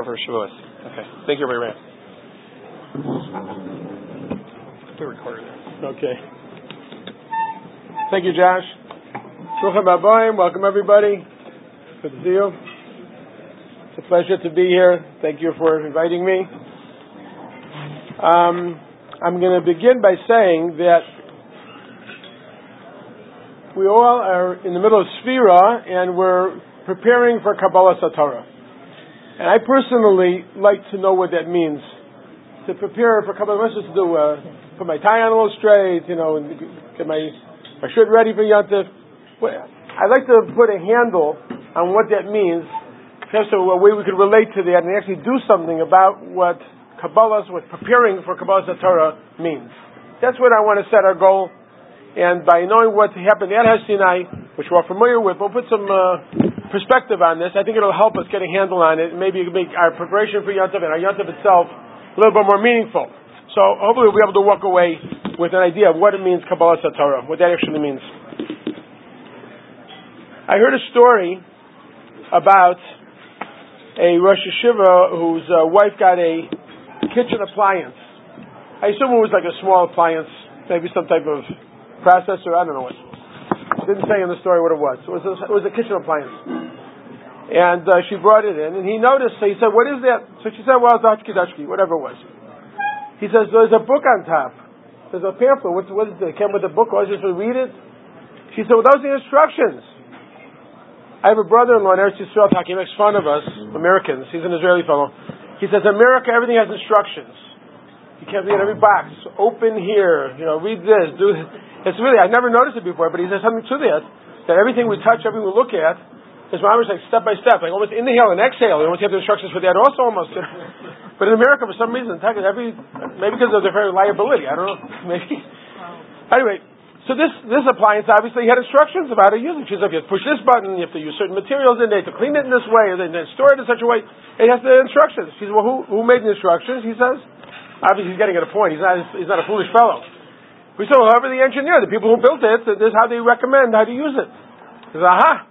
for Shavuos. Okay. Thank you, everybody. We recorded this. Okay. Thank you, Josh. Bruchim habayim. Welcome, everybody. Good to see you. It's a pleasure to be here. Thank you for inviting me. I'm going to begin by saying that we all are in the middle of Sfira, and we're preparing for Kabbalas HaTorah. And I personally like to know what that means. To prepare for Kabbalas HaTorah, to do, put my tie on a little straight, and get my shirt ready for Yontif. I'd like to put a handle on what that means, so a way we could relate to that and actually do something about what preparing for Kabbalas HaTorah means. That's what I want to set our goal. And by knowing what happened at Har Sinai, which we're all familiar with, we'll put some perspective on this. I think it'll help us get a handle on it. Maybe it can make our preparation for Yontif and our Yontif itself a little bit more meaningful. So hopefully we'll be able to walk away with an idea of what it means, Kabbalas HaTorah, what that actually means. I heard a story about a Rosh Yeshiva whose wife got a kitchen appliance. I assume it was like a small appliance, maybe some type of processor, I don't know what. It didn't say in the story what it was. It was a kitchen appliance. And she brought it in, and he noticed, so he said, "What is that?" So she said, "Well, it's Dachki, whatever it was." He says, "There's a book on top. There's a pamphlet. What is it? It came with a book. I was just to read it." She said, "Well, those are the instructions." I have a brother-in-law in Eretz Yisrael, he makes fun of us, Americans. He's an Israeli fellow. He says, "America, everything has instructions. You can't read every box. Open here, read this, do this." It's really, I've never noticed it before, but he says something to that everything we touch, everything we look at, is almost like step by step, like almost inhale and exhale. You almost have the instructions for that also almost. But in America, for some reason, maybe because of their very liability, I don't know, maybe. Anyway, so this appliance obviously had instructions about how to use it. She said, if you push this button, you have to use certain materials in there to clean it in this way, and then store it in such a way. It has the instructions. She said, well, who made the instructions? He says, obviously he's getting at a point. He's not a foolish fellow. We said, well, whoever the engineer, the people who built it, this is how they recommend how to use it. He says, aha.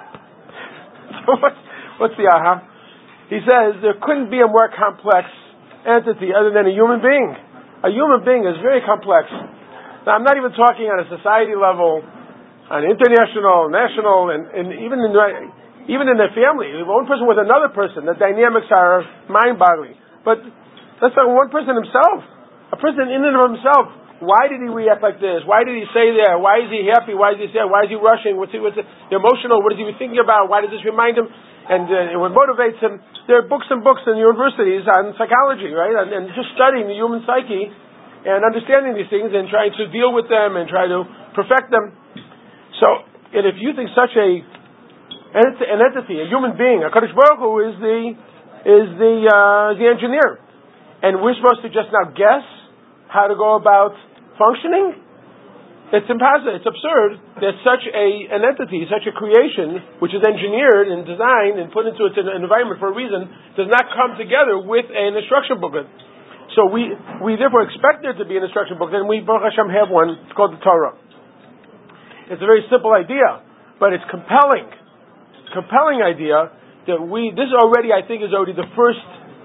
So what's the aha? He says, there couldn't be a more complex entity other than a human being. A human being is very complex. Now, I'm not even talking on a society level, on international, national, and even in the family. One person with another person, the dynamics are mind-boggling. But that's not one person himself. A person in and of himself. Why did he react like this? Why did he say that? Why is he happy? Why is he sad? Why is he rushing? What's the emotional? What is he thinking about? Why does this remind him? And what motivates him? There are books and books in universities on psychology, right? And just studying the human psyche and understanding these things and trying to deal with them and try to perfect them. So, and if you think such an entity, a human being, a Kadosh Baruch Hu is the engineer, and we're supposed to just now guess how to go about functioning? It's impossible. It's absurd that such an entity, such a creation, which is engineered and designed and put into its environment for a reason, does not come together with an instruction booklet. So we therefore expect there to be an instruction booklet, and we, Baruch Hashem, have one. It's called the Torah. It's a very simple idea, but it's compelling. Compelling idea that this already, I think, is already the first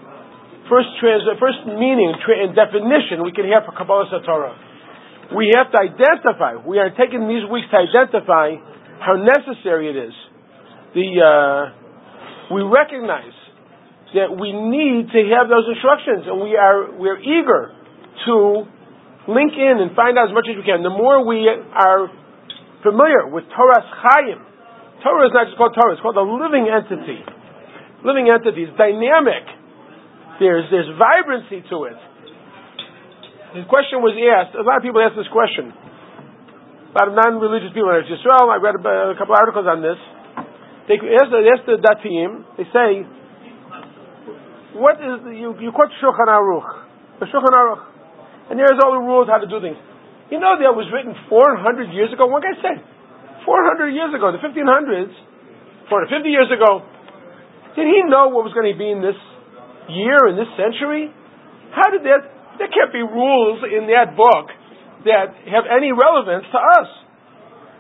meaning and definition we can have for Kabbalas HaTorah. We have to identify. We are taking these weeks to identify how necessary it is. We recognize that we need to have those instructions, and we're eager to link in and find out as much as we can. The more we are familiar with Torah's Chaim, Torah is not just called Torah; it's called a living entity. Living entity is dynamic. There's vibrancy to it. The question was asked, a lot of people ask this question. A lot of non-religious people in Israel, I read a couple articles on this. They ask the Datim, they say, what is, you quote Shulchan Aruch, the Shulchan Aruch, and there's all the rules how to do things. You know that was written 400 years ago? One guy said, 400 years ago, the 1500s, 450 years ago, did he know what was going to be in this year, in this century? How did there can't be rules in that book that have any relevance to us.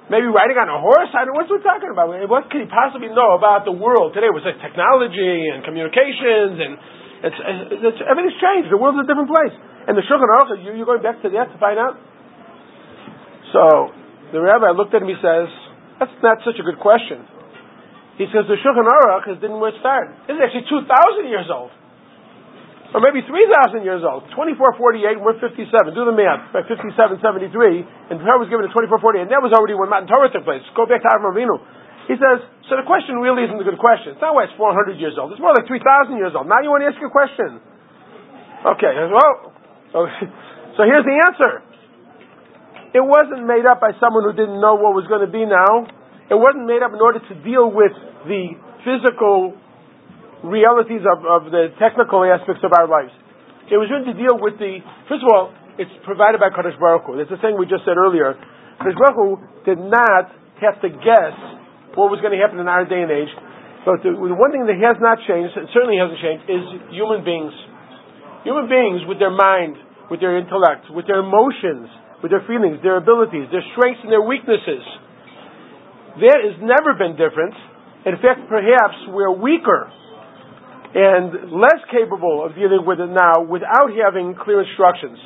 Maybe riding on a horse? What's he talking about? What could he possibly know about the world today with like technology and communications and everything's changed. The world's a different place. And the Shulchan Aruch, you're going back to that to find out? So the rabbi looked at him, he says, that's not such a good question. He says the Shulchan Aruch didn't where it started. This is actually 2,000 years old. Or maybe 3,000 years old. 2448, we're 57. Do the math. By 5773, and the Torah was given in 2448, and that was already when Matan Torah took place. Go back to Avram Avinu. He says, so the question really isn't a good question. It's not why it's 400 years old. It's more like 3,000 years old. Now you want to ask a question. Okay, well, so here's the answer. It wasn't made up by someone who didn't know what was going to be now. It wasn't made up in order to deal with the physical realities of the technical aspects of our lives. It was written to deal with first of all, it's provided by Kadosh Baruch Hu. It's the thing we just said earlier. Kadosh Baruch Hu did not have to guess what was going to happen in our day and age. But the one thing that has not changed, and certainly hasn't changed, is human beings. Human beings with their mind, with their intellect, with their emotions, with their feelings, their abilities, their strengths and their weaknesses. That has never been different. In fact, perhaps we're weaker and less capable of dealing with it now without having clear instructions.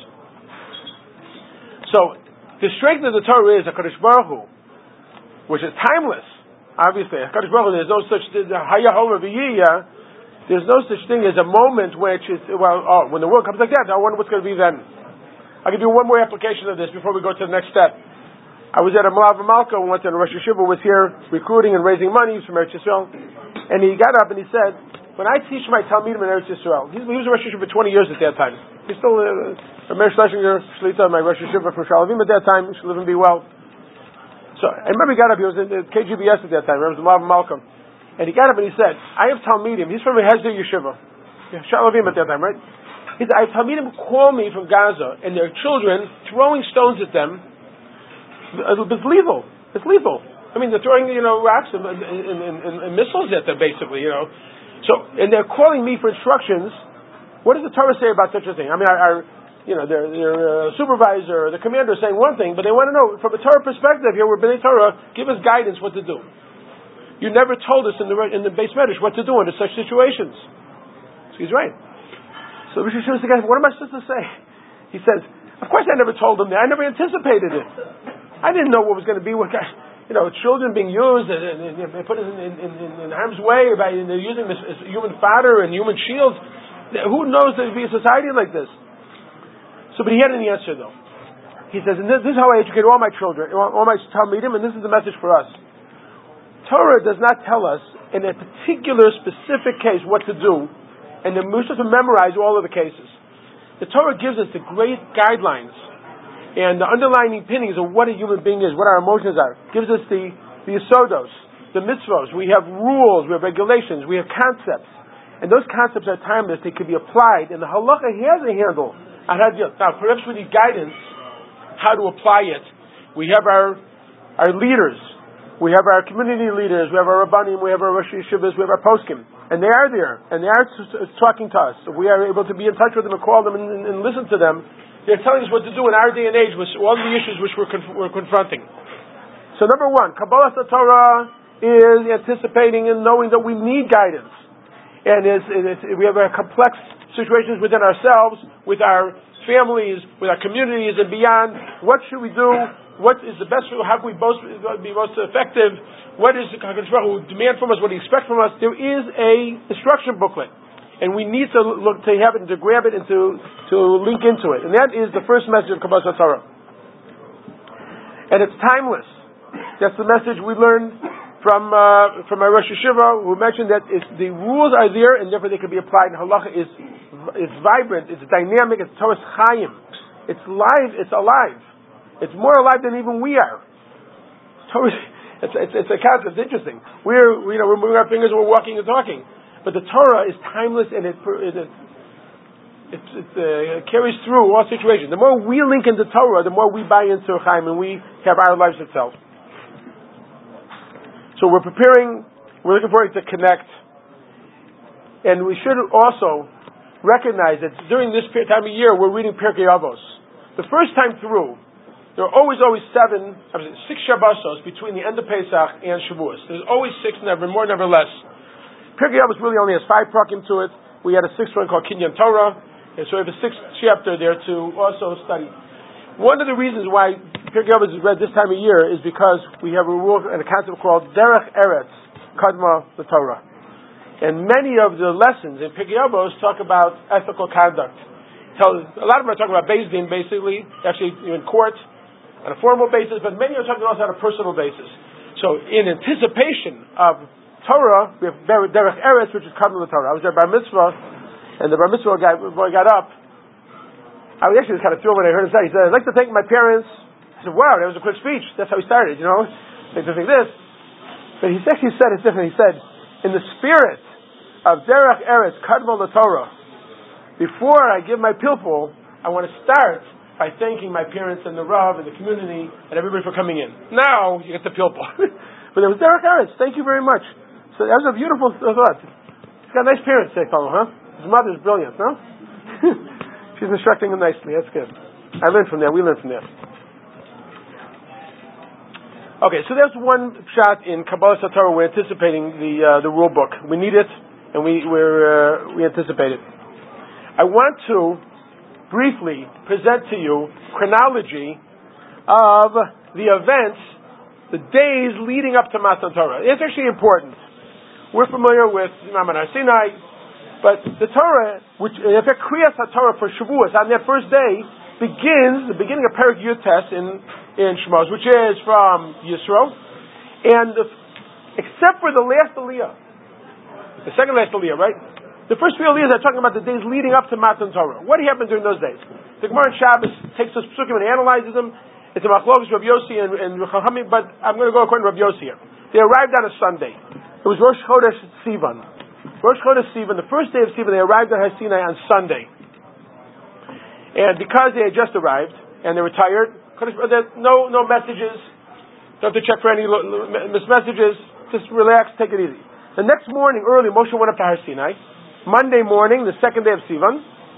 So, the strength of the Torah is HaKadosh Baruch Hu, which is timeless. Obviously, HaKadosh Baruch Hu, there's no such thing, there's no such thing as a moment which is, when the world comes like that, I wonder what's going to be then. I'll give you one more application of this before we go to the next step. I was at a Malav Malka once, and Rosh Hashiva was here recruiting and raising money from Eretz Yisrael, and he got up and he said, when I teach my Talmidim in Eretz Yisrael, he was a Rosh Hashiva for 20 years at that time. He's still a Meir Schlesinger Shlita, my Rosh Hashiva from Shalavim at that time. He should live and be well. So I remember he got up. He was in the KGBS at that time. It was Malav Malcolm, and he got up and he said, "I have Talmidim." He's from a Hesder Yeshiva, Shalavim at that time, right? He said, "I have Talmidim who call me from Gaza, and their children throwing stones at them. It's lethal. It's lethal. I mean, they're throwing rocks and missiles at them, basically, So, and they're calling me for instructions. What does the Torah say about such a thing? I mean, their supervisor, or the commander is saying one thing, but they want to know, from a Torah perspective here, we're B'nai Torah, give us guidance what to do. You never told us in the base medrash what to do under such situations. So he's right. So Rosh Hashiva says, what am I supposed to say? He says, of course I never told them that. I never anticipated it. I didn't know what was going to be. Children being used and put in harm's way by using this as human fodder and human shields. Who knows there'd be a society like this? So, but he had an answer though. He says, and this is how I educate all my children, all my Talmidim, and this is the message for us. Torah does not tell us in a particular specific case what to do, and then we're supposed to memorize all of the cases. The Torah gives us the great guidelines and the underlying opinions of what a human being is, what our emotions are. Gives us the yisodos, the mitzvos. We have rules, we have regulations, we have concepts. And those concepts are timeless. They can be applied, and the halacha has a handle on how to deal. Now, perhaps we need guidance how to apply it. We have our leaders. We have our community leaders. We have our rabbanim. We have our Rosh Yeshivas. We have our poskim. And they are there. And they are talking to us. If we are able to be in touch with them and call them and listen to them, they're telling us what to do in our day and age with all the issues which we're confronting. So number one, Kabbalas Torah is anticipating and knowing that we need guidance. And we have complex situations within ourselves, with our families, with our communities and beyond. What should we do? What is the best? How can we be most effective? What is the HaKadosh Baruch Hu demand from us? What do you expect from us? There is a instruction booklet. And we need to look to have it and to grab it and to link into it. And that is the first message of Kabbalas Torah. And it's timeless. That's the message we learned from our Rosh Hashiva, who mentioned that the rules are there and therefore they can be applied. And halacha is vibrant, it's dynamic, it's Torah's chayim. It's live, it's alive. It's more alive than even we are. Torah, it's a concept. It's interesting. We're moving our fingers and we're walking and talking. But the Torah is timeless and it carries through all situations. The more we link into Torah, the more we buy into Chaim and we have our lives itself. So we're looking forward to connect. And we should also recognize that during this time of year, we're reading Pirkei Avos. The first time through, there are always 6 Shabbosos between the end of Pesach and Shavuos. There's always 6, never more, never less. Pirkei Avos really only has 5 prakim to it. We had a 6th one called Kinyan Torah, and so we have a 6th chapter there to also study. One of the reasons why Pirkei Avos is read this time of year is because we have a rule and a concept called Derech Eretz Kadma L'Torah. And many of the lessons in Pirkei Avos talk about ethical conduct. A lot of them are talking about Beis Din, basically, actually in court, on a formal basis, but many are talking also on a personal basis. So in anticipation of Torah, we have Derech Eretz, which is Kadma L'Torah. I was at Bar Mitzvah, and the Bar Mitzvah boy got up. I was actually kind of thrilled when I heard him say, he said, I'd like to thank my parents. I said, wow, that was a quick speech. That's how he started, They just think this. But he actually said it different. He said, in the spirit of Derech Eretz Kadma L'Torah, before I give my pilpul, I want to start by thanking my parents and the Rav and the community and everybody for coming in. Now you get the pilpul. But it was Derech Eretz. Thank you very much. So that was a beautiful thought. He's got nice parents, that fellow, huh? His mother's brilliant, no? She's instructing him nicely. That's good. I learned from there. We learned from there. Okay, so there's one shot in Kabbalah Satorah. We're anticipating the rule book. We need it, and we anticipate it. I want to briefly present to you chronology of the events, the days leading up to Matan Torah. It's actually important. We're familiar with Maman Har Sinai, but the Torah, which in fact Kriyas HaTorah for Shavuos, on that first day, begins the beginning of Perek Yutes in Shmos, which is from Yisro, and except for the last Aliyah, the second last Aliyah, right? The first 3 Aliyahs are talking about the days leading up to Matan Torah. What happened during those days? The Gemara in Shabbos takes those psukim and analyzes them. It's a machlokes Rav Yossi and Chachamim, but I'm going to go according to Rav Yossi here. They arrived on a Sunday. It was Rosh Chodesh Sivan. Rosh Chodesh Sivan, the first day of Sivan, they arrived at Har Sinai on Sunday. And because they had just arrived and they were tired, there's no messages. Don't have to check for any missed messages. Just relax, take it easy. The next morning, early, Moshe went up to Har Sinai. Monday morning, the second day of Sivan,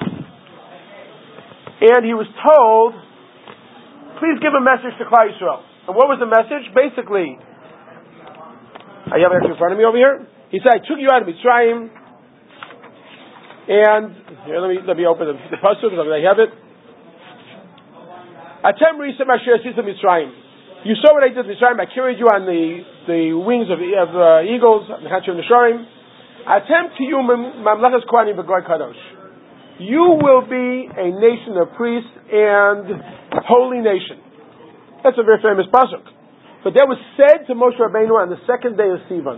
and he was told, please give a message to Klal Yisrael. And what was the message? Basically, I have it actually in front of me over here. He said, I took you out of Mitzrayim, and here, let me open the pasuk because I have it. Atem risem asher asisem Mitzrayim. You saw what I did in Mitzrayim. I carried you on the wings of eagles, the Chachim Nesharim. Attempt to you mamlachas kohanim b'goy kadosh. You will be a nation of priests and holy nation. That's a very famous pasuk. But that was said to Moshe Rabbeinu on the second day of Sivan.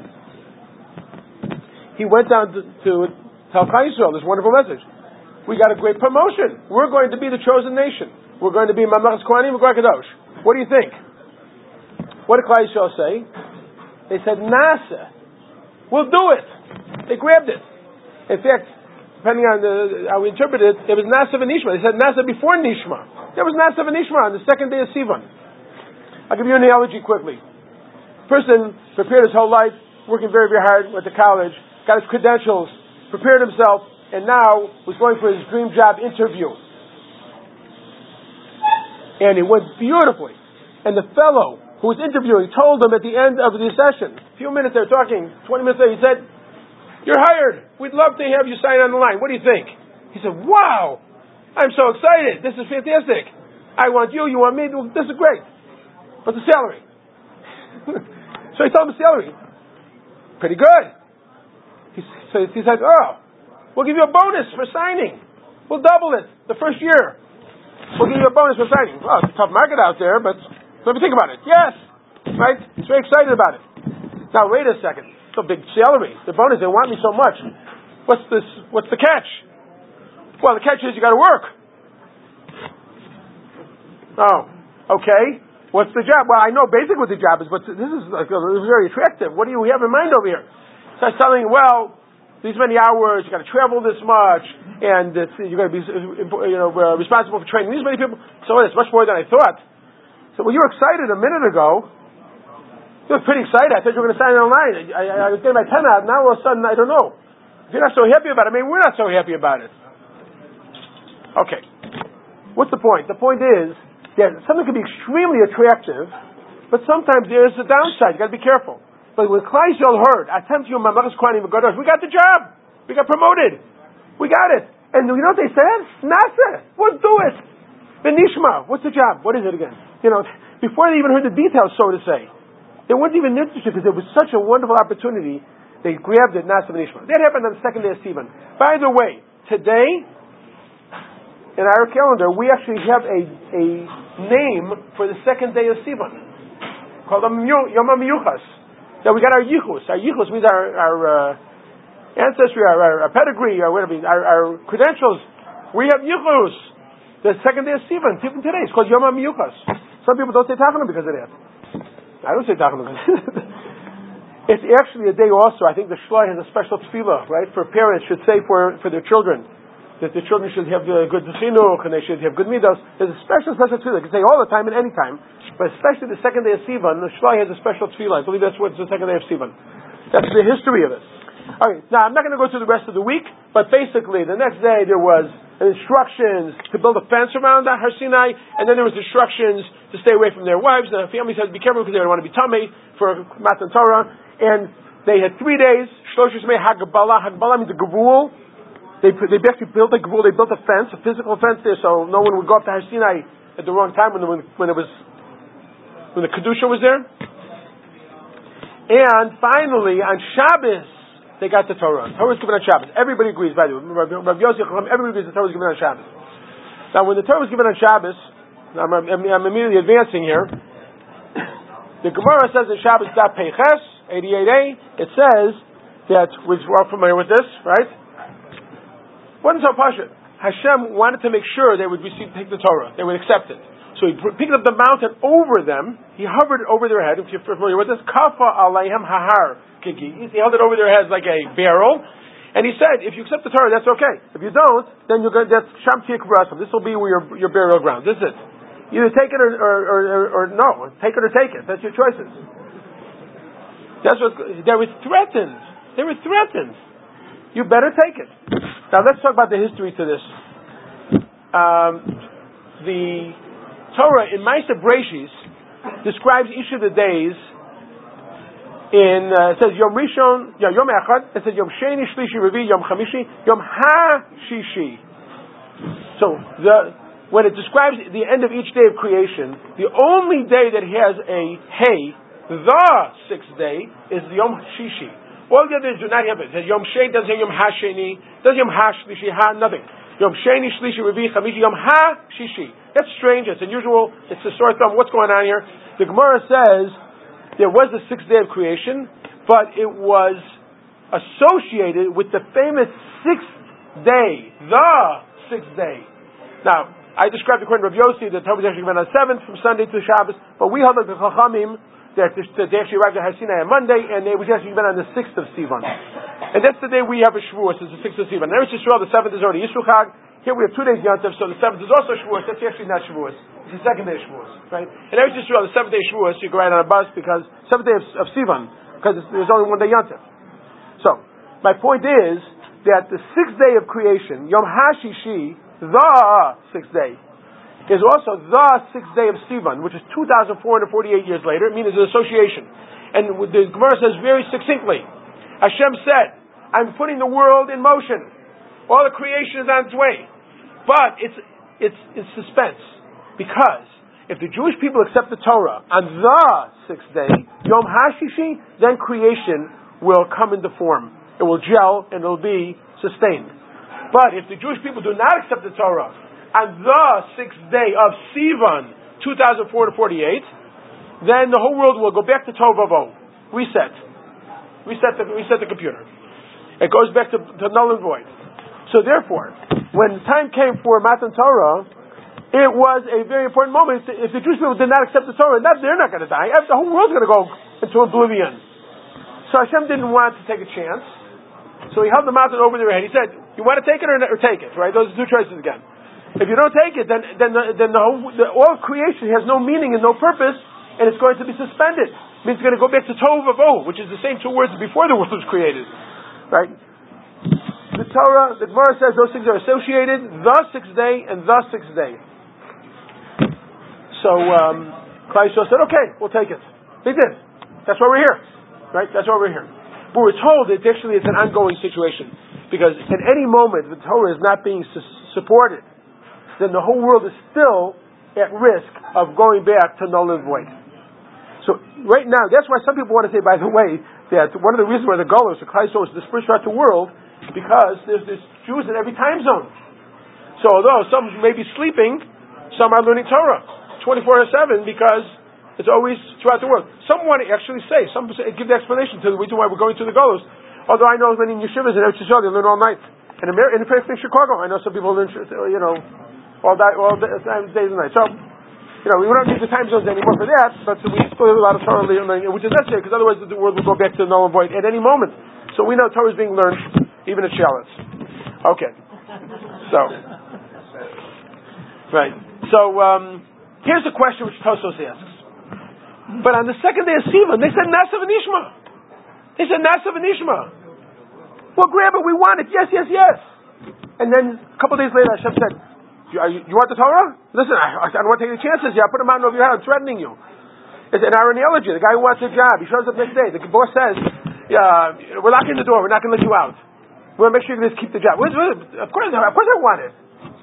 He went down to tell Klal Yisrael this wonderful message. We got a great promotion. We're going to be the chosen nation. We're going to be mamlachas kohanim b'goy kadosh. What do you think? What did Klal Yisrael say? They said, Nasa. We'll do it. They grabbed it. In fact, depending on how we interpret it, it was Nasa v'Nishma. They said Nasa before Nishma. There was Nasa v'Nishma on the second day of Sivan. I'll give you an analogy quickly. Person prepared his whole life, working very, very hard, went to college, got his credentials, prepared himself, and now was going for his dream job interview. And it went beautifully. And the fellow who was interviewing told him at the end of the session, a few minutes they were talking, 20 minutes later, he said, you're hired. We'd love to have you sign on the line. What do you think? He said, wow, I'm so excited. This is fantastic. I want you, you want me. This is great. What's the salary? So he told him the salary. Pretty good. He said, oh, we'll give you a bonus for signing. We'll double it the first year. We'll give you a bonus for signing. Well, it's a tough market out there, but let me think about it. Yes. Right? He's very excited about it. Now, wait a second. It's a big salary. The bonus, they want me so much. What's the catch? Well, the catch is you got to work. Oh, okay. What's the job? Well, I know basically what the job is, but this is very attractive. What do you have in mind over here? So I was telling, well, these many hours, you got to travel this much, and you're going to be, responsible for training these many people. So it's much more than I thought. So, well, you were excited a minute ago. You were pretty excited. I thought you were going to sign on the line. I was getting my pen out. Now all of a sudden, I don't know. If you're not so happy about it, we're not so happy about it. Okay. What's the point? The point is, that something can be extremely attractive, but sometimes there's a downside. You got to be careful. But when Klal Yisrael heard, "Atem tihyu mamlechas kohanim v'gadosh," we got the job. We got promoted. We got it. And you know what they said? Nasa, we'll do it. Benishma, what's the job? What is it again? Before they even heard the details, so to say, they weren't even interested because it was such a wonderful opportunity. They grabbed it, Nasa Benishma. That happened on the second day of Sivan. By the way, today, in our calendar, we actually have a name for the second day of Sivan, called Yom HaMiyuchas. Now we got our Yichus. Our Yichus means our ancestry, our pedigree, or whatever, our credentials. We have Yichus. The second day of Sivan, even today, it's called Yom HaMiyuchas. Some people don't say Tachana because of that. I don't say Tachana because of that. It's actually a day also. I think the Shloi has a special tefillah, right? For parents should say for their children, that the children should have good chinuch and they should have good midos. There's a special tefillah. You can say all the time and any time, but especially the second day of Sivan, the Shloi has a special tefillah. I believe that's what's the second day of Sivan. That's the history of it. All right, now I'm not going to go through the rest of the week, but basically the next day there was instructions to build a fence around Har Sinai, and then there was instructions to stay away from their wives. The families had to be careful because they didn't want to be tamei for Matan Torah. And they had 3 days. Shlosh Yemei Hagbalah. Hagbalah means a gavul. They basically built a gavul. They built a fence, a physical fence there, so no one would go up to Har Sinai at the wrong time when the kedusha was there. And finally, on Shabbos, they got the Torah. Torah was given on Shabbos. Everybody agrees, by the way. Rav Yossi, everybody agrees the Torah was given on Shabbos. Now, when the Torah was given on Shabbos, I'm immediately advancing here. The Gemara says in Shabbos Daf Peiches 88a, it says that we're all familiar with this, right? Wasn't so pashut. Hashem wanted to make sure they would take the Torah, they would accept it. So he picked up the mountain over them. He hovered it over their head. If you're familiar with this, Kafa alayhem hahar. He held it over their heads like a barrel, and he said, "If you accept the Torah, that's okay. If you don't, then that's Sham Tik Rasim. This will be your burial ground. This is it. Either take it or no. Take it or take it. That's your choices." That's what they were threatened. They were threatened. You better take it. Now let's talk about the history to this. The Torah in Ma'aser Bereishis describes each of the days. It says Yom Rishon, Yom Echad. It says Yom Sheni, Shlishi, Revi, Yom Chamishi, Yom Ha-Shishi. So when it describes the end of each day of creation, the only day that has a Hey, the sixth day, is Yom Shishi. All the others do not have it. It says Yom Sheni, doesn't say Yom Ha-Sheni, doesn't Yom Ha-Shlishi, nothing. Yom Sheni, Shlishi, Revi, Chamishi, Yom Ha-Shishi. That's strange. It's unusual. It's a sore thumb. What's going on here? The Gemara says there was the sixth day of creation, but it was associated with the famous sixth day, the sixth day. Now, I described according to Rav Yossi that the Torah was actually given on 7th from Sunday to Shabbos, but we held like the Chachamim that they actually arrived at Har Sinai on Monday, and it was actually given on the 6th of Sivan. And that's the day we have a Shavuos, it's the 6th of Sivan. There is Yisrael, the 7th is already Yisro Chag. Here we have 2 days Yom Tov, so the 7th is also Shavuos. That's actually not Shavuos. It's the second day of Shavuos, right? And Eretz Yisrael, the 7th day of Shavuos, you go right on a bus because 7th day of Sivan, because there's only 1 day Yom Tov. So, my point is that the 6th day of creation, Yom HaShishi, the 6th day, is also the 6th day of Sivan, which is 2,448 years later. It means it's an association. And the Gemara says very succinctly, Hashem said, I'm putting the world in motion. All the creation is on its way. But it's suspense. Because if the Jewish people accept the Torah on the 6th day, Yom HaShishi, then creation will come into form. It will gel and it will be sustained. But if the Jewish people do not accept the Torah on the 6th day of Sivan, 2448, then the whole world will go back to Tohu Vavohu. Reset the computer. It goes back to null and void. So therefore, when the time came for Matan Torah, it was a very important moment. If the Jewish people did not accept the Torah, they're not going to die. The whole world's going to go into oblivion. So Hashem didn't want to take a chance. So he held the mountain over their head. He said, you want to take it or take it, right? Those are 2 choices again. If you don't take it, then all creation has no meaning and no purpose, and it's going to be suspended. It means it's going to go back to Tohu Vavohu, which is the same 2 words before the world was created. Right? The Torah, the Gemara says those things are associated, the 6th day and the 6th day. So Klal Yisrael said, okay, we'll take it. They did. That's why we're here. Right? That's why we're here. But we're told that actually it's an ongoing situation. Because at any moment, if the Torah is not being supported, then the whole world is still at risk of going back to null and void. So right now, that's why some people want to say, by the way, that one of the reasons why the Golos, the Klal Yisrael, is dispersed throughout the world, because there's Jews in every time zone. So although some may be sleeping, some are learning Torah 24/7 because it's always throughout the world. Some want to actually say, some give the explanation to the reason why we're going to the Golos. Although I know many yeshivas in Eretz Yisrael, they learn all night. And in Chicago, I know some people learn, all days and nights. So, we don't need the time zones anymore for that, but we still have a lot of Torah learning, which is necessary, because otherwise the world will go back to null and void at any moment. So we know Torah is being learned, even at Charlotte's. Okay. So, right. So, here's a question which Tosfos asks. But on the second day of Sivan, they said Nasa v'Nishma. They said Nasa v'Nishma. Well, grab it, we want it. Yes, yes, yes. And then a couple of days later, Hashem said, you want the Torah? Listen, I don't want to take any chances here. I put a mountain over your head. I'm threatening you. It's an analogy. The guy who wants a job, he shows up next day. The boss says, we're locking the door. We're not going to let you out. We want to make sure you just keep the job. Of course I want it.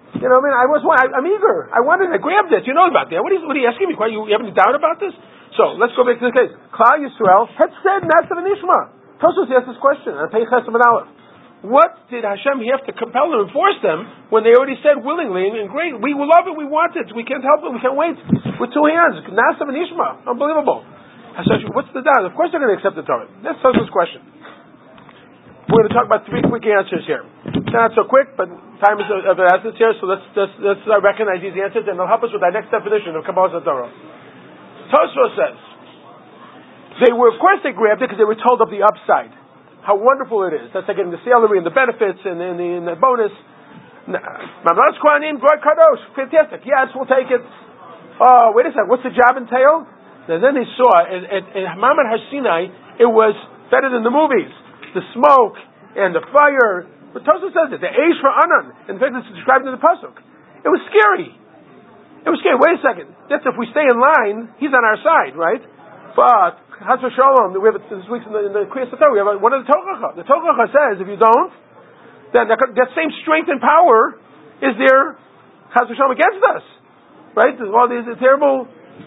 I'm eager. I wanted it. I grabbed it. You know about that. What are you asking me? You have any doubt about this? So, let's go back to the case. Klal Yisrael had said, Nasa v'Nishma. Tosfos asked this question, on Pei Ches Amud Aleph. What did Hashem have to compel them and force them when they already said willingly and great? We will love it. We want it. We can't help it. We can't wait. With two hands. Nasa v'Nishma. Unbelievable. Hashem, what's the doubt? Of course they're going to accept the Torah. That's Tosfos' question. We're going to talk about three quick answers here. Not so quick, but time is of the essence here, so let's recognize these answers, and they'll help us with our next definition of Kabbalah Torah. Tosfos says, of course they grabbed it because they were told of the upside. How wonderful it is. That's like getting the salary and the benefits and the bonus. Mamlas Kohanim, Goy Kadosh, fantastic. Yes, we'll take it. Oh, wait a second, what's the job entail? And then they saw, at Hamad Har Sinai, it was better than the movies. The smoke and the fire. But Tosfos says it, the Eish Ra'anan. In fact, it's described in the Pasuk. It was scary. Wait a second. That's if we stay in line, he's on our side, right? But, Chas v'Shalom, we have this week in the Kriyas Torah, we have one of the Tochacha. The Tochacha says, if you don't, then that same strength and power is there, Chas v'Shalom, against us. Right? There's all these terrible,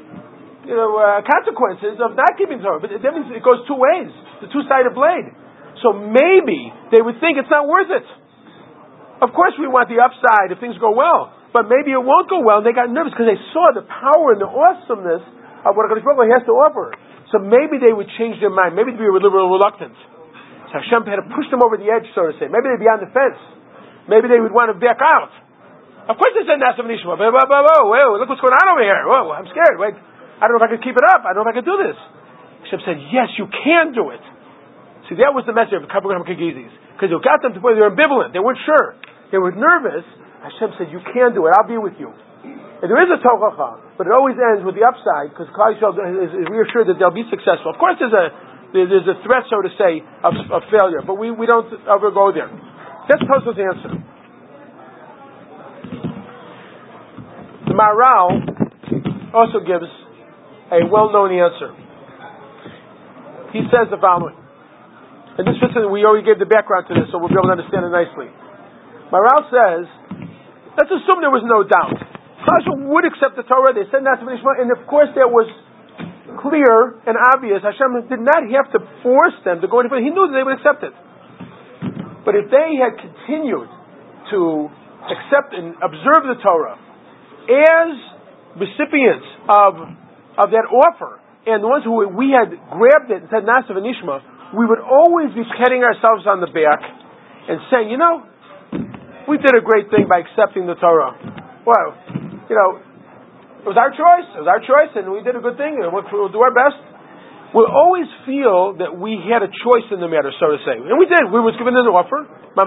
consequences of not keeping Torah. But that means it goes two ways. It's a two-sided blade. So maybe they would think it's not worth it. Of course we want the upside if things go well. But maybe it won't go well, and they got nervous because they saw the power and the awesomeness of what HaKadosh Baruch Hu has to offer. So maybe they would change their mind. Maybe they'd be a little reluctant. So Hashem had to push them over the edge, so to say. Maybe they'd be on the fence. Maybe they would want to back out. Of course they said Nasa v'Nishma. Whoa, look what's going on over here. Whoa, I'm scared. Wait, I don't know if I can keep it up. I don't know if I can do this. Hashem said, yes, you can do it. See, that was the message of Kabbalah Kagizis. Because it got them to the point where they were ambivalent. They weren't sure. They were nervous. Hashem said, you can do it. I'll be with you. And there is a Tochacha, but it always ends with the upside, because Klal Yisrael is reassured that they'll be successful. Of course there's a threat, so to say, of failure, but we don't ever go there. That's Tosfos' answer. The Maharal also gives a well-known answer. He says the following. And this fits in, we already gave the background to this, so we'll be able to understand it nicely. Maharal says, let's assume there was no doubt. Klal Yisrael would accept the Torah, they said Nasa v'Nishma, and of course that was clear and obvious. Hashem did not have to force them to go any further. He knew that they would accept it. But if they had continued to accept and observe the Torah as recipients of that offer, and the ones who we had grabbed it and said Nasa v'Nishma, we would always be patting ourselves on the back and saying, we did a great thing by accepting the Torah. Well, it was our choice. And we did a good thing, and we'll do our best. We'll always feel that we had a choice in the matter, so to say. And we did. We was given an offer.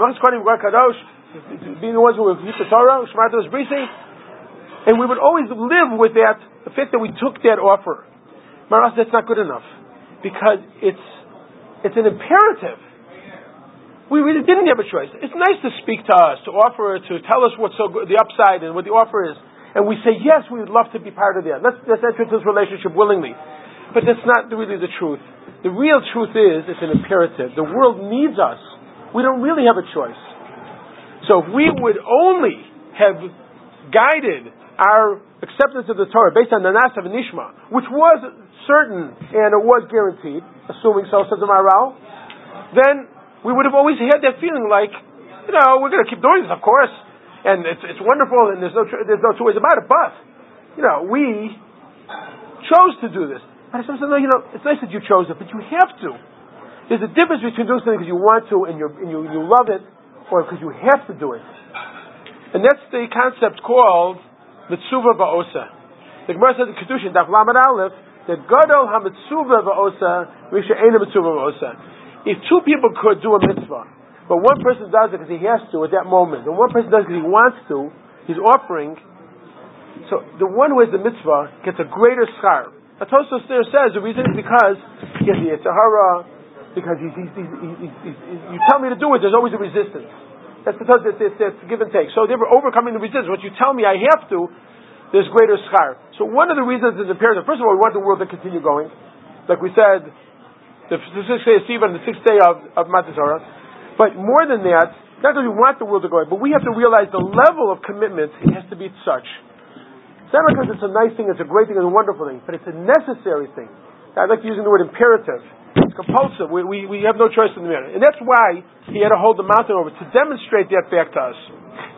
Being the ones who would keep the Torah, Shmarta was Brisi. And we would always live with that, the fact that we took that offer. Maharal, that's not good enough. Because it's an imperative. We really didn't have a choice. It's nice to speak to us, to offer, to tell us what's so good, the upside and what the offer is. and we say, yes, we would love to be part of that. Let's enter into this relationship willingly. But that's not really the truth. The real truth is, it's an imperative. The world needs us. We don't really have a choice. So if we would only have guided our acceptance of the Torah based on the Nasa and Nishma, which was certain and it was guaranteed, assuming so says the Maharal, then we would have always had that feeling like, we're going to keep doing this, of course, and it's wonderful, and there's no two ways about it. But we chose to do this. But Hashem said, no, it's nice that you chose it, but you have to. There's a difference between doing something because you want to and you love it, or because you have to do it. And that's the concept called Mitzvah Va'osa. The Gemara says in Kedushin, Daf Lamed Aleph, that Gadol HaMitzvah Va'osa, Misha Eina Mitzvah Va'osa. If two people could do a mitzvah, but one person does it because he has to at that moment, and one person does it because he wants to, he's offering, so the one who has the mitzvah gets a greater schar. Tosfos there says the reason is because he has the Yetzer Hara, because you tell me to do it, there's always a resistance. That's because it's give and take. So they were overcoming the resistance. What you tell me I have to, there's greater schar. So one of the reasons is imperative. First of all, we want the world to continue going. Like we said, the 6th day of Sivan, the 6th day of Matan Torah. But more than that, not that we want the world to go, but we have to realize the level of commitment has to be such. It's not because it's a nice thing, it's a great thing, it's a wonderful thing, but it's a necessary thing. I like using the word imperative. It's compulsive. We have no choice in the matter. And that's why he had to hold the mountain over, to demonstrate that back to us.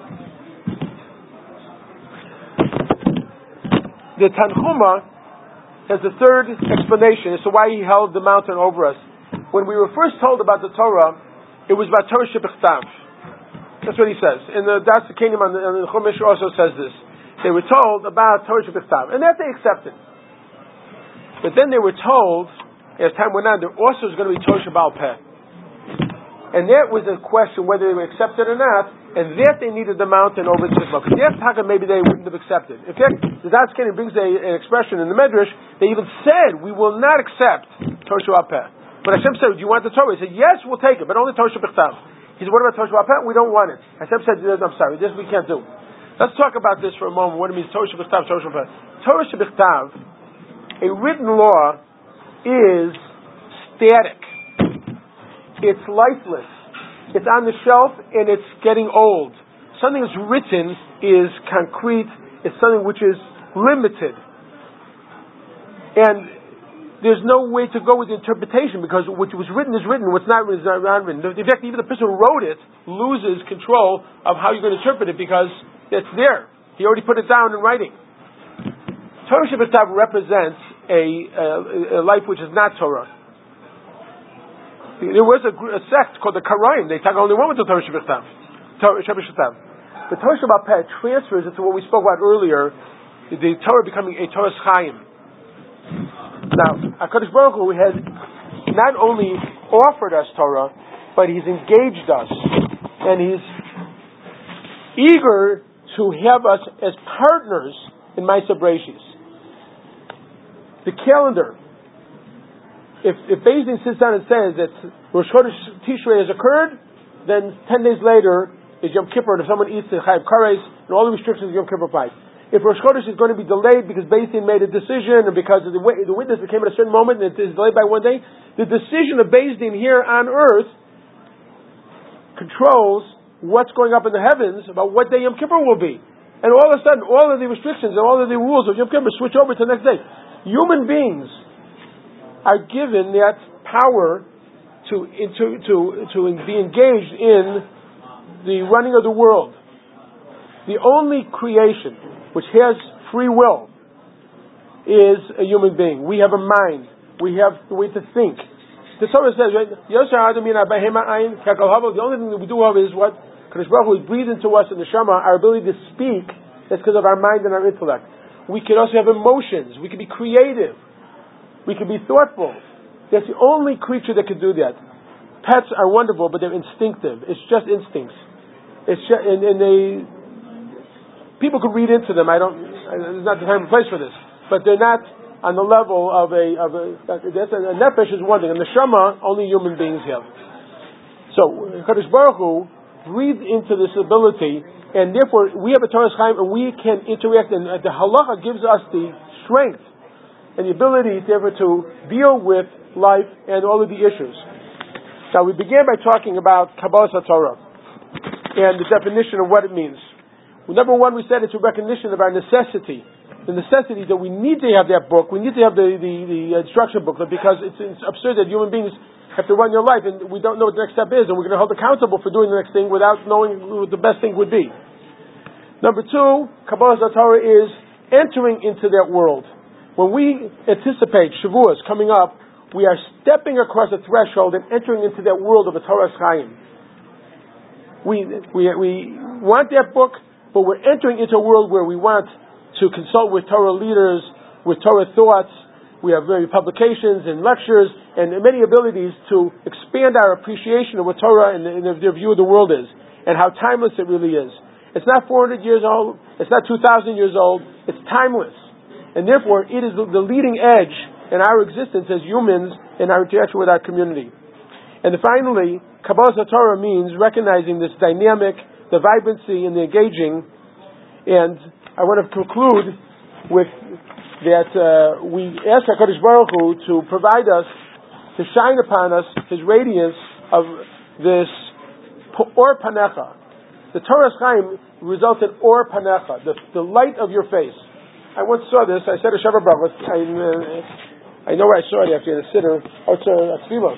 The Tanchuma has the third explanation as to why he held the mountain over us. When we were first told about the Torah, it was about Torah Shebichtav. That's what he says. And the Das Kenim on the Chumash also says this. They were told about Torah Shebichtav, and that they accepted. But then they were told, as time went on, there also is going to be Torah Sheba'al Peh. And that was a question whether they were accepted or not, and that they needed the mountain over the Tzidma. Because if Taka, maybe they wouldn't have accepted. In fact, the Das Kenim brings an expression in the Medrash, they even said, we will not accept Torah Sheba'al Peh. But Hashem said, do you want the Torah? He said, yes, we'll take it, but only Torah Shebichtav. He said, what about Torah Sheba'al Peh? We don't want it. Hashem said, I'm sorry, this we can't do. Let's talk about this for a moment, what it means Torah Shebichtav, Torah Sheba'al Peh. Torah Shebichtav, a written law, is static. It's lifeless. It's on the shelf and it's getting old. Something that's written is concrete. It's something which is limited. And there's no way to go with the interpretation because what was written is written, what's not written is not written. In fact, even the person who wrote it loses control of how you're going to interpret it because it's there. He already put it down in writing. Torah Shebichtav represents a life which is not Torah. There was a sect called the Karaim. They only one with the Torah Shebichtav. The Torah Sheba'al Peh transfers into what we spoke about earlier, the Torah becoming a Torah Chaim. Now, HaKadosh Baruch Hu has not only offered us Torah, but He's engaged us. And He's eager to have us as partners in Ma'aseh Bereishis. The calendar. If Beis Din sits down and says that Rosh Chodesh Tishrei has occurred, then 10 days later is Yom Kippur, and if someone eats the Chayav Kares, and all the restrictions of Yom Kippur apply. If Rosh Chodesh is going to be delayed because Beis Din made a decision, and because of the witness that came at a certain moment, and it is delayed by one day, the decision of Beis Din here on earth controls what's going up in the heavens about what day Yom Kippur will be. And all of a sudden, all of the restrictions and all of the rules of Yom Kippur switch over to the next day. Human beings are given that power to be engaged in the running of the world. The only creation which has free will is a human being. We have a mind. We have the way to think. The Torah says, right? The only thing that we do have is what Kadosh Baruch Hu breathed into us in the Shema, our ability to speak. That's because of our mind and our intellect. We can also have emotions. We can be creative. We can be thoughtful. That's the only creature that can do that. Pets are wonderful, but they're instinctive. It's just instincts. It's just, and they, people could read into them. There's not the time and place for this, but they're not on the level of a nefesh is one thing, and the Shema only human beings have. So Kadosh Baruch Hu breathed into this ability, and therefore we have a Torah Chaim, and we can interact, and the halacha gives us the strength and the ability, therefore, to deal with life and all of the issues. Now, we began by talking about Kabbalas HaTorah and the definition of what it means. Well, number one, we said it's a recognition of our necessity. The necessity that we need to have that book, we need to have the instruction booklet, because it's absurd that human beings have to run your life and we don't know what the next step is, and we're going to hold accountable for doing the next thing without knowing what the best thing would be. Number two, Kabbalas HaTorah is entering into that world. When we anticipate Shavuos coming up, we are stepping across a threshold and entering into that world of a Torah Chaim. We want that book, but we're entering into a world where we want to consult with Torah leaders, with Torah thoughts. We have many publications and lectures and many abilities to expand our appreciation of what Torah and their view of the world is, and how timeless it really is. It's not 400 years old, it's not 2,000 years old, it's timeless. And therefore, it is the leading edge in our existence as humans in our interaction with our community. And finally, Kabbalas HaTorah means recognizing this dynamic, the vibrancy, and the engaging. And I want to conclude with that we ask HaKadosh Baruch Hu to provide us, to shine upon us His radiance of this Or Panecha. The Torah Chaim results in Or Panecha, the light of your face. I once saw this. I said a Shabbat Brachos. I know where I saw it after the Siddur. It's Tfilos.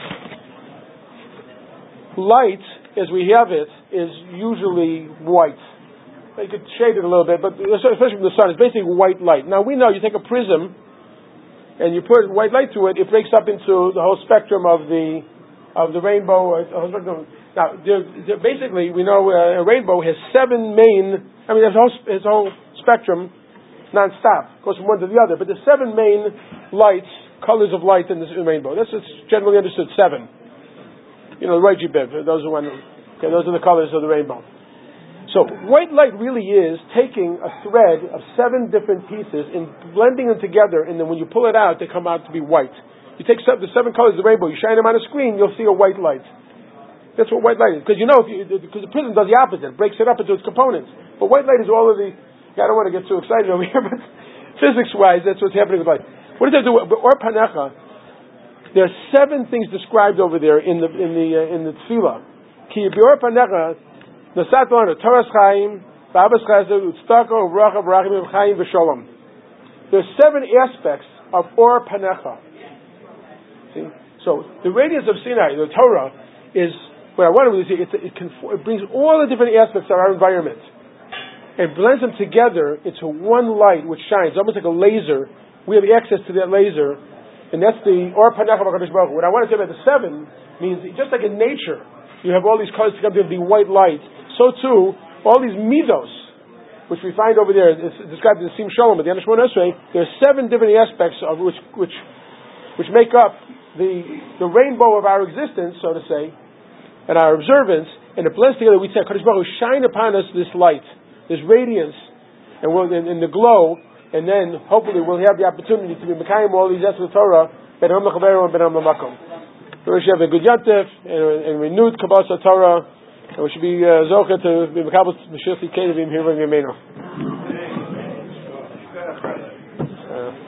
Light, as we have it, is usually white. You could shade it a little bit, but especially from the sun, it's basically white light. Now we know you take a prism and you put white light to it, it breaks up into the whole spectrum of the rainbow. Now, basically, we know a rainbow has seven main. I mean, its whole spectrum, non-stop, goes from one to the other. But there's seven main lights, colors of light in the rainbow. That's generally understood. Seven. You know, the Raji Bev. Those are the colors of the rainbow. So white light really is taking a thread of seven different pieces and blending them together, and then when you pull it out, they come out to be white. You take the seven colors of the rainbow, you shine them on a screen, you'll see a white light. That's what white light is. Because because the prism does the opposite, it breaks it up into its components. But white light is all of the. I don't want to get too excited over here, but physics-wise, that's what's happening with light. What does that do? Or Panecha. There are seven things described over there in the Tefillah. Ki Or Panecha. Nasat Lana, Torah Chaim, Ba'abas Chesed, Utztako, Uvracha, Barachim, Chaim, V'Sholom. There's seven aspects of Or Panecha. See? So, the radiance of Sinai, the Torah, is, what I want to really say, it brings all the different aspects of our environment and blends them together into one light which shines, almost like a laser. We have access to that laser, and that's the Or Panecha HaKadosh Baruch Hu. What I want to say about the seven means, just like in nature, you have all these colors together to be white light. So too, all these midos, which we find over there, it's described in the Sim Shalom at the end of Shemona Esrei. There are seven different aspects of which make up the rainbow of our existence, so to say, and our observance, and it blends together. We say, HaKadosh Baruch Hu, shine upon us this light, this radiance, and in the glow, and then hopefully we'll have the opportunity to be Mekayim all these Yetzer Torah, Ben Ham L'Chaveru and Ben Ham L'Makom. We should have a good Yantif and renewed Kabbalas HaTorah. And we should be zocher to be mekabel Mashiach Tzidkenu v'Yimhiru v'Yameinu.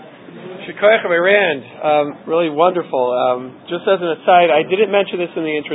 Shikoyach Rand, really wonderful. Just as an aside, I didn't mention this in the introduction.